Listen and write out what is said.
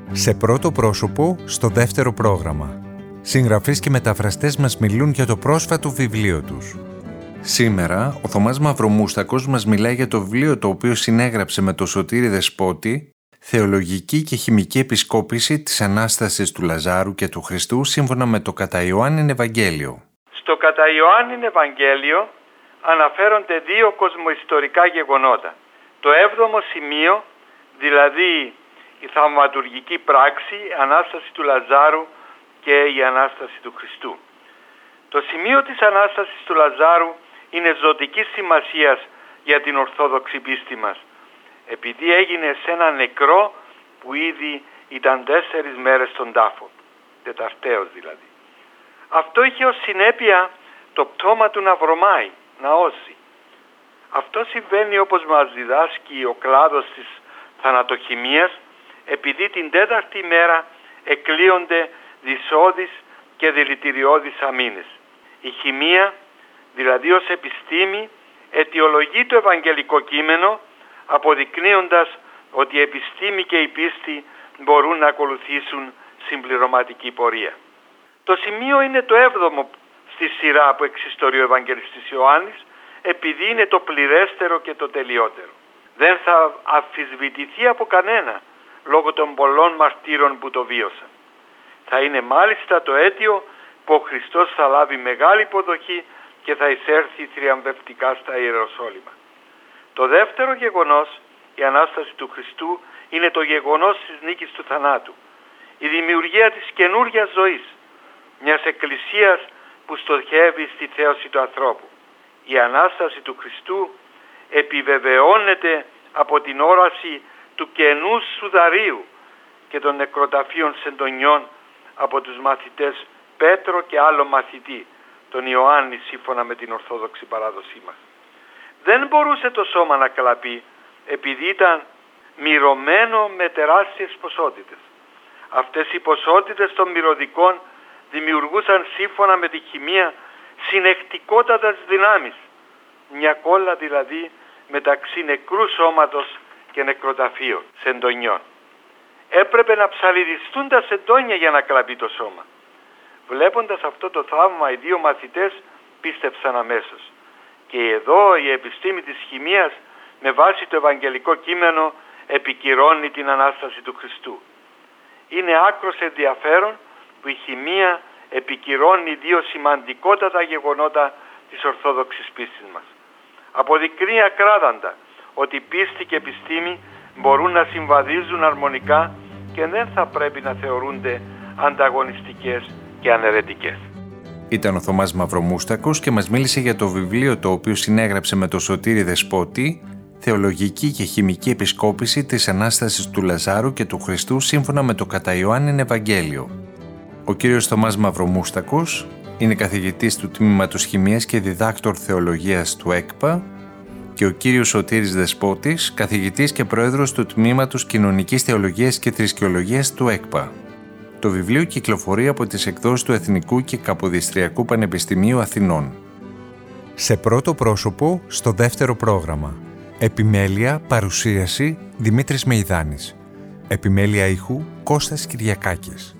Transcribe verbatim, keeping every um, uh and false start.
Σε πρώτο πρόσωπο, στο δεύτερο πρόγραμμα. Συγγραφείς και μεταφραστές μας μιλούν για το πρόσφατο βιβλίο τους. Σήμερα, ο Θωμάς Μαυρομούστακος μας μιλάει για το βιβλίο το οποίο συνέγραψε με τον Σωτήρη Δεσπότη, «Θεολογική και χημική επισκόπηση της Ανάστασης του Λαζάρου και του Χριστού σύμφωνα με το κατά Ιωάννην Ευαγγέλιο». Στο κατά Ιωάννην Ευαγγέλιο αναφέρονται δύο κοσμοϊστορικά γεγονότα. Το έβδομο σημείο, δηλαδή η θαυματουργική πράξη, η Ανάσταση του Λαζάρου και η Ανάσταση του Χριστού. Το σημείο της Ανάστασης του Λαζάρου είναι ζωτικής σημασίας για την Ορθόδοξη πίστη μας, επειδή έγινε σε ένα νεκρό που ήδη ήταν τέσσερις μέρες στον τάφο, τεταρταίος δηλαδή. Αυτό είχε ως συνέπεια το πτώμα του να βρωμάει, να ώσει. Αυτό συμβαίνει, όπως μας διδάσκει ο κλάδος της θανατοχημίας, επειδή την τέταρτη μέρα εκλείονται δυσώδεις και δηλητηριώδεις αμήνες. Η χημεία, δηλαδή ως επιστήμη, αιτιολογεί το ευαγγελικό κείμενο, αποδεικνύοντας ότι η επιστήμη και η πίστη μπορούν να ακολουθήσουν συμπληρωματική πορεία. Το σημείο είναι το έβδομο στη σειρά που εξιστορεί ο Ευαγγελιστής Ιωάννης, επειδή είναι το πληρέστερο και το τελειότερο. Δεν θα αμφισβητηθεί από κανένα, λόγω των πολλών μαρτύρων που το βίωσαν. Θα είναι μάλιστα το αίτιο που ο Χριστός θα λάβει μεγάλη υποδοχή και θα εισέρθει θριαμβευτικά στα Ιεροσόλυμα. Το δεύτερο γεγονός, η Ανάσταση του Χριστού, είναι το γεγονός της νίκης του θανάτου. Η δημιουργία της καινούργιας ζωής, μιας εκκλησίας που στοχεύει στη θέωση του ανθρώπου. Η Ανάσταση του Χριστού επιβεβαιώνεται από την όραση του καινού Σουδαρίου και των νεκροταφείων σεντονιών από τους μαθητές Πέτρο και άλλο μαθητή, τον Ιωάννη, σύμφωνα με την Ορθόδοξη παράδοσή μας. Δεν μπορούσε το σώμα να κλαπεί επειδή ήταν μυρωμένο με τεράστιες ποσότητες. Αυτές οι ποσότητες των μυρωδικών δημιουργούσαν, σύμφωνα με τη χημεία, συνεχτικότατες δυνάμεις. Μια κόλλα δηλαδή μεταξύ νεκρού σώματος και νεκροταφείων, σεντονιών. Έπρεπε να ψαλιδιστούν τα σεντόνια για να κλαπεί το σώμα. Βλέποντας αυτό το θαύμα, οι δύο μαθητές πίστεψαν αμέσως. Και εδώ η επιστήμη της χημείας, με βάση το ευαγγελικό κείμενο, επικυρώνει την Ανάσταση του Χριστού. Είναι άκρος ενδιαφέρον που η χημεία επικυρώνει δύο σημαντικότατα γεγονότα της Ορθόδοξης πίστης μας. Αποδεικνύει ακράδαντα ότι πίστη και επιστήμη μπορούν να συμβαδίζουν αρμονικά και δεν θα πρέπει να θεωρούνται ανταγωνιστικές και αναιρετικές. Ήταν ο Θωμάς Μαυρομούστακος και μας μίλησε για το βιβλίο το οποίο συνέγραψε με τον Σωτήρη Δεσπότη, «Θεολογική και χημική επισκόπηση της Ανάστασης του Λαζάρου και του Χριστού σύμφωνα με το κατά Ιωάννην Ευαγγέλιο». Ο κύριος Θωμάς Μαυρομούστακος είναι καθηγητής του Τμήματος Χημείας και διδάκτορ Θεολογίας του ΕΚΠΑ και ο κύριος Σωτήρης Δεσπότης, καθηγητής και πρόεδρος του Τμήματος Κοινωνικής Θεολογίας και Θρησκεολογίας του ΕΚΠΑ. Το βιβλίο κυκλοφορεί από τις εκδόσεις του Εθνικού και Καποδιστριακού Πανεπιστημίου Αθηνών. Σε πρώτο πρόσωπο, στο δεύτερο πρόγραμμα. Επιμέλεια, παρουσίαση, Δημήτρης Μεϊδάνης. Επιμέλεια ήχου, Κώστας Κυριακάκης.